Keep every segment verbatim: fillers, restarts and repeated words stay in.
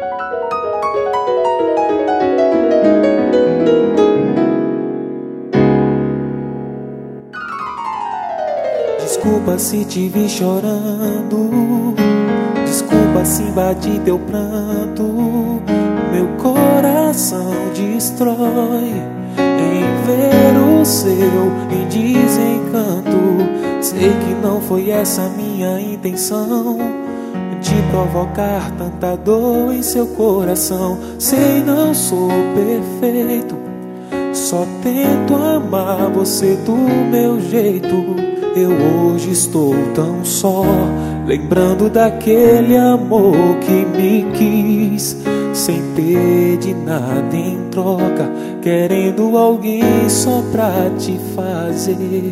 Desculpa se te vi chorando, desculpa se invadi teu pranto. Meu coração destrói em ver o seu em desencanto. Sei que não foi essa minha intenção, de provocar tanta dor em seu coração. Sei, não sou perfeito, só tento amar você do meu jeito. Eu hoje estou tão só, lembrando daquele amor que me quis, sem pedir nada em troca, querendo alguém só pra te fazer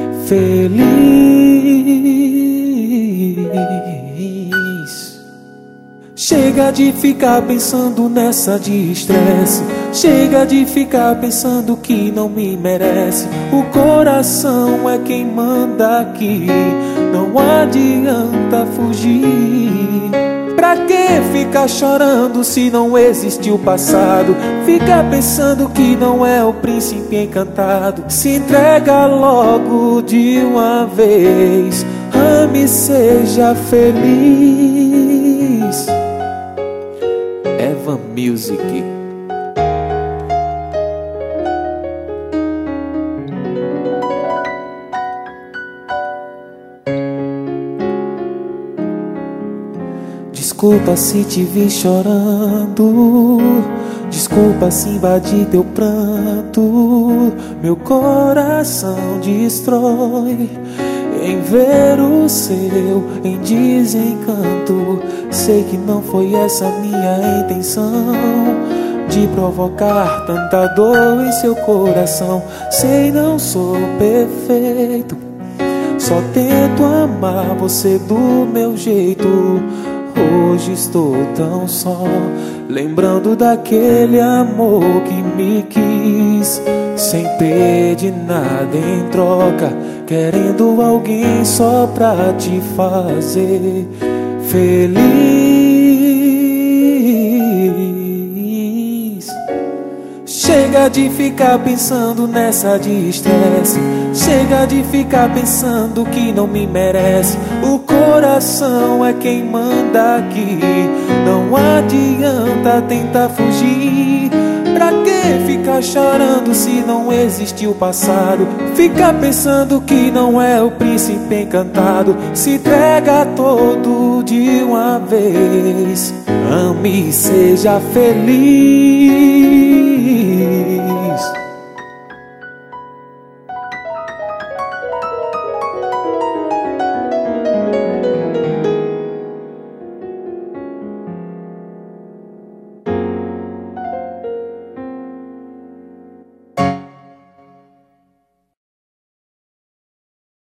feliz. Chega de ficar pensando nessa de estresse, chega de ficar pensando que não me merece. O coração é quem manda aqui, não adianta fugir. Pra que ficar chorando se não existe o passado? Fica pensando que não é o príncipe encantado. Se entrega logo de uma vez, ame e seja feliz. Eva Music. Desculpa se te vi chorando, desculpa se invadi teu pranto. Meu coração destrói em ver o seu em desencanto. Sei que não foi essa minha intenção, de provocar tanta dor em seu coração. Sei, não sou perfeito, só tento amar você do meu jeito. Hoje estou tão só, lembrando daquele amor que me quis, sem pedir nada em troca, querendo alguém só pra te fazer feliz. Chega de ficar pensando nessa de estresse, chega de ficar pensando que não me merece. O coração é quem manda aqui, não adianta tentar fugir. Pra que ficar chorando se não existe o passado? Fica pensando que não é o príncipe encantado. Se entrega todo de uma vez, ame e seja feliz.